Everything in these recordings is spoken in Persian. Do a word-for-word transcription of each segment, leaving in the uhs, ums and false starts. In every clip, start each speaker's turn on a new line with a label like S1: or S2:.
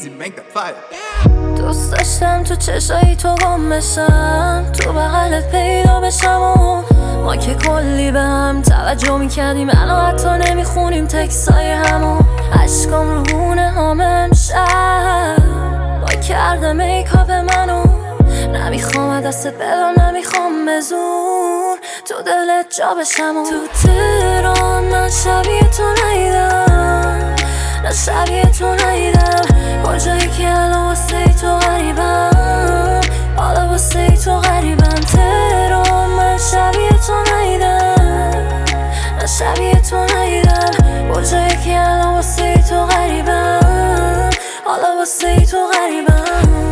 S1: easy, make that fire.
S2: دوست داشتم تو چشایی تو گم بشم، تو بغلت پیدا بشم و ما که کلی به هم توجه میکردیم، الان حتی نمیخونیم تکسای همو. عشقام رو گونه هم امشب با کرده میکاپ منو، نمیخوام دست بدم، نمیخوام به زور تو دلت جا بشم. و تو تهران من شبیه تو ندیدم، نه شبیه تو ندیدم، کجایی که الان واسه تو غریبم، حالا واسه تو غریبم. تهران من شبیه تو ندیدم، نه شبیه تو ندیدم، کجایی که الان واسه تو غریبم، حالا واسه تو غریبم.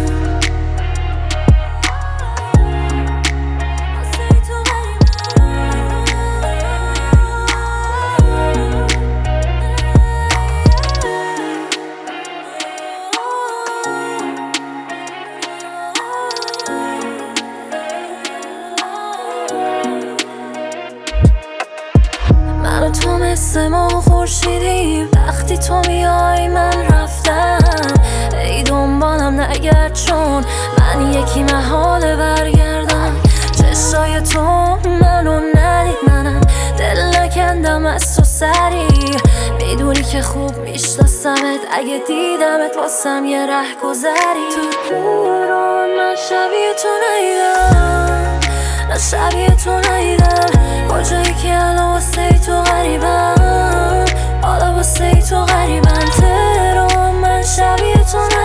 S2: من و تو مثل ما خورشیدیم، وقتی تو میای من رفتم. ای دنبالم نگرد چون من یکی محاله برگردم. چشای تو منو ندید، منم دل نکندم از تو سری، میدونی که خوب میشناسمت، اگه دیدمت واسم یه ره گذری. تو تهران من شبیه تو ندیدم، نه شبیه تو ندیدم، کجایی که الان واسه تو غریبم، حالا واسه تو غریبم. تهران من شبیه تو ندیدم،